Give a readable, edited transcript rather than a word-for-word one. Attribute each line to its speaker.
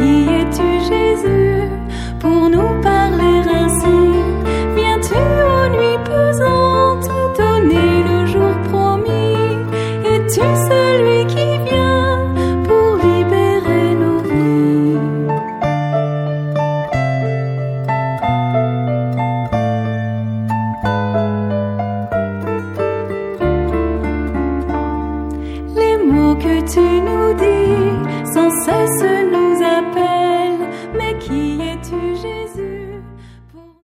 Speaker 1: Qui es-tu, Jésus, pour nous parler ainsi? Viens-tu aux nuits pesantes donner le jour promis? Es-tu celui qui vient pour libérer nos vies? Les mots que tu nous